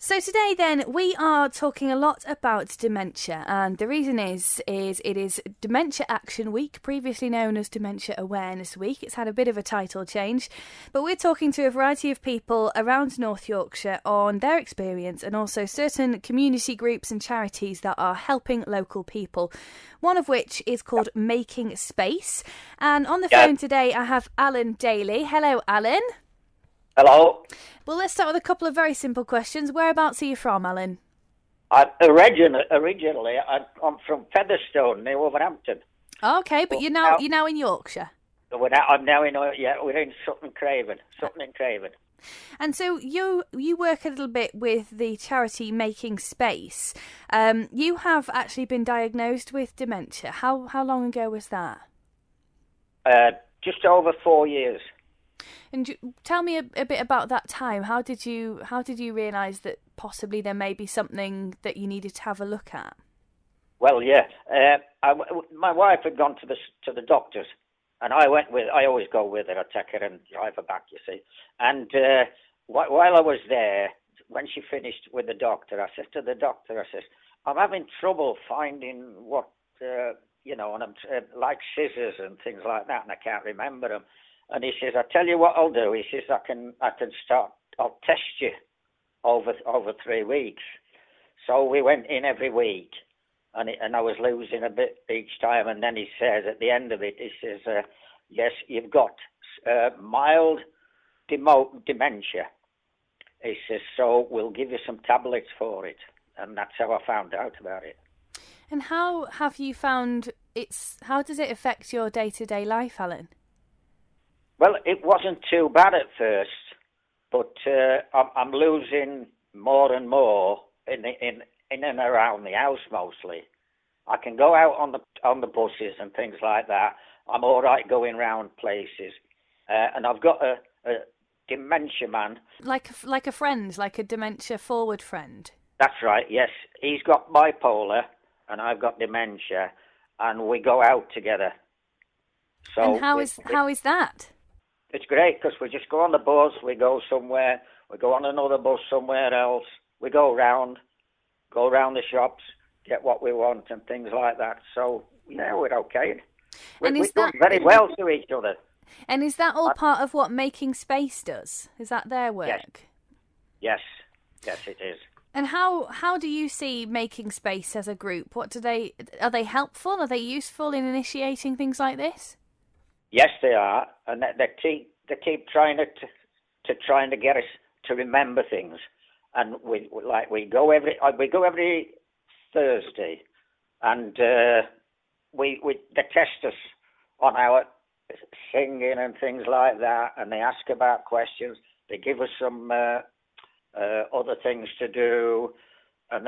So today then we are talking a lot about dementia, and the reason is it is Dementia Action Week, previously known as Dementia Awareness Week. It's had a bit of a title change, but we're talking to a variety of people around North Yorkshire on their experience and also certain community groups and charities that are helping local people, one of which is called Making Space. And on the phone today I have Alan Daly. Hello, Alan. Hello. Well, let's start with a couple of very simple questions. Whereabouts are you from, Alan? Originally, I'm from Featherstone, near Wolverhampton. Okay, but you're now in Yorkshire. I'm now in, we're in Sutton Craven. And so you work a little bit with the charity Making Space. You have actually been diagnosed with dementia. How long ago was that? Just over 4 years. And tell me a bit about that time. How did you realise that possibly there may be something that you needed to have a look at? Well, yeah. My wife had gone to the doctors, and I always go with her. I take her and drive her back, you see. And while I was there, when she finished with the doctor, I said to the doctor, I'm having trouble finding what, and I'm like scissors and things like that, and I can't remember them. And he says, I'll tell you what I'll do. He says, I'll test you over 3 weeks. So we went in every week, and I was losing a bit each time. And then he says, at the end of it, he says, yes, you've got mild dementia. He says, so we'll give you some tablets for it. And that's how I found out about it. And how have you found how does it affect your day-to-day life, Alan? Well, it wasn't too bad at first, but I'm losing more and more in and around the house mostly. I can go out on the buses and things like that. I'm all right going round places, and I've got a dementia man. Like a friend, like a dementia forward friend. That's right. Yes, he's got bipolar, and I've got dementia, and we go out together. So and how is that? It's great because we just go on the bus, we go somewhere, we go on another bus somewhere else, we go around the shops, get what we want and things like that. So, yeah, we're okay. We're doing very well to each other. And is that all part of what Making Space does? Is that their work? Yes, it is. And how do you see Making Space as a group? Are they helpful? Are they useful in initiating things like this? Yes, they are, and they keep trying to get us to remember things. And we go every Thursday, and they test us on our singing and things like that, and they ask about questions. They give us some other things to do, and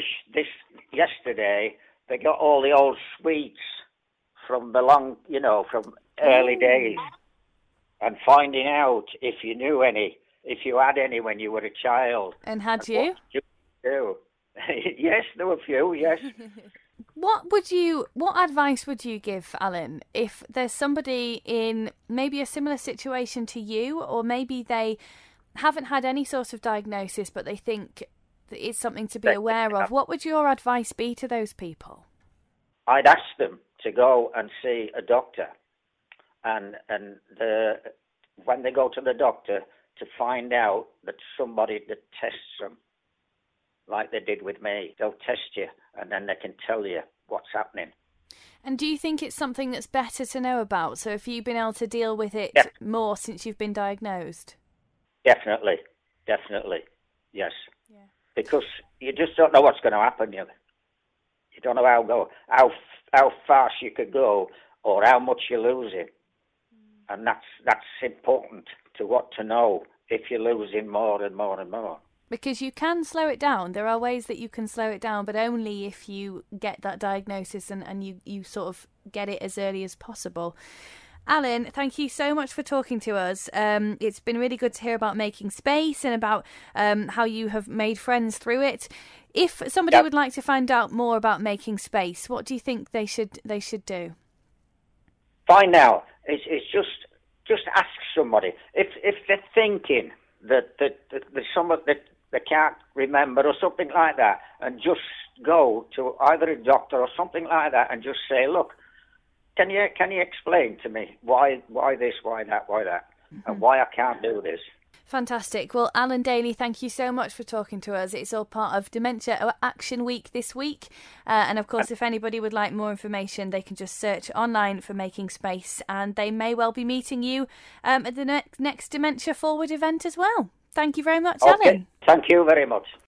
yesterday they got all the old sweets from from early days, and finding out if you knew any, if you had any when you were a child. And had you? Do? Yes, there were a few. Yes. What advice would you give, Alan, if there's somebody in maybe a similar situation to you, or maybe they haven't had any sort of diagnosis, but they think that it's something to be aware of? What would your advice be to those people? I'd ask them to go and see a doctor, and when they go to the doctor, to find out that somebody that tests them, like they did with me. They'll test you, and then they can tell you what's happening. And do you think it's something that's better to know about? So have you been able to deal with it more since you've been diagnosed? Definitely, yes. Yeah. Because you just don't know what's going to happen. You don't know how fast you could go, or how much you're losing, and that's important to know if you're losing more and more and more. Because you can slow it down. There are ways that you can slow it down, but only if you get that diagnosis and you sort of get it as early as possible. Alan, thank you so much for talking to us. It's been really good to hear about Making Space and about how you have made friends through it. If somebody would like to find out more about Making Space, what do you think they should do? Find out. It's just ask somebody. If they're thinking that there's they can't remember or something like that, and just go to either a doctor or something like that and just say, look, can you explain to me why this, why that, and why I can't do this? Fantastic. Well, Alan Daly, thank you so much for talking to us. It's all part of Dementia Action Week this week. And of course, if anybody would like more information, they can just search online for Making Space, and they may well be meeting you at the next Dementia Forward event as well. Thank you very much, Alan. Thank you very much.